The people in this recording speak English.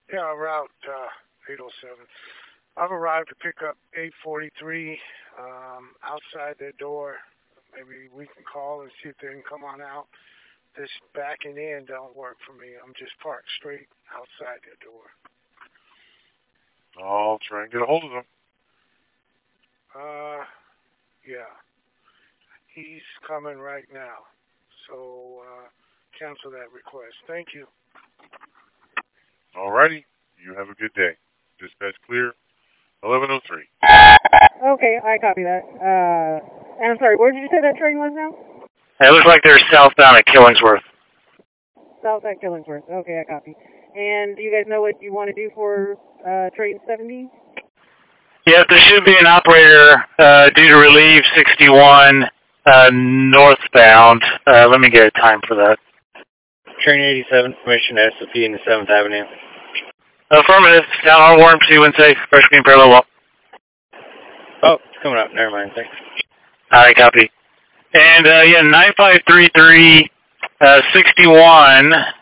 Yeah, Route 807. I've arrived to pick up 843 outside their door. Maybe we can call and see if they can come on out. This backing in don't work for me. I'm just parked straight outside their door. I'll try and get a hold of them. Yeah. He's coming right now. So, cancel that request. Thank you. Alrighty. You have a good day. Dispatch clear. 1103. Okay, I copy that. And I'm sorry, where did you say that train was now? It looks like they're southbound at Killingsworth. South at Killingsworth. Okay, I copy. And do you guys know what you want to do for train 70? Yep, there should be an operator due to relieve 61 northbound. Let me get a time for that. Train 87, permission SOP in the 7th Avenue. Affirmative. Down on warm, C1 safe. Fresh beam parallel wall. Oh, it's coming up. Never mind. Thanks. Alright, copy. And, 9533, 61